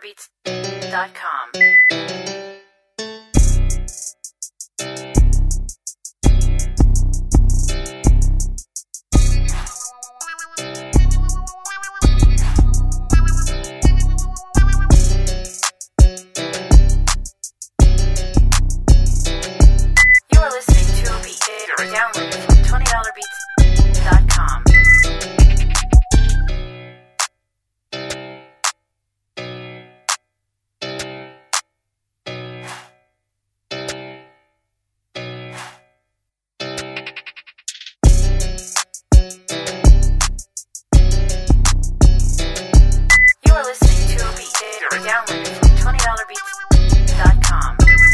$20beats.com. You are listening to a beat downloaded from $20beats.com. You are listening to a beat downloaded from $20beats.com.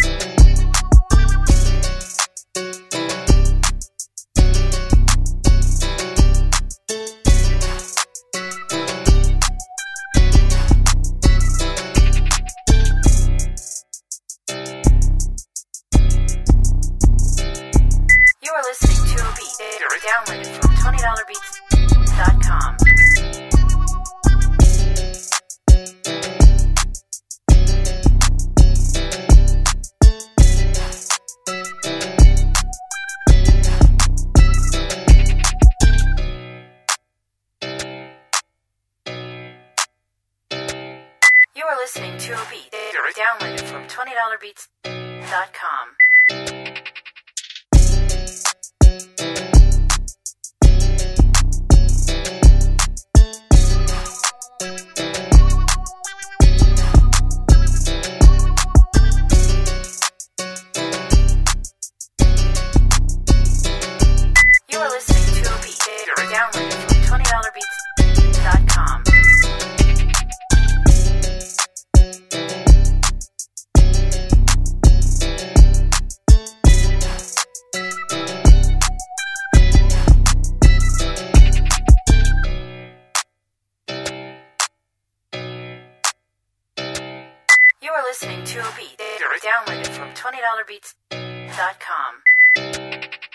You are listening to a beat downloaded from $20beats.com. You are listening to a beat downloaded from $20beats.com. You are listening to a beat downloaded from $20beats.com. You are listening to a beat downloaded from $20beats.com.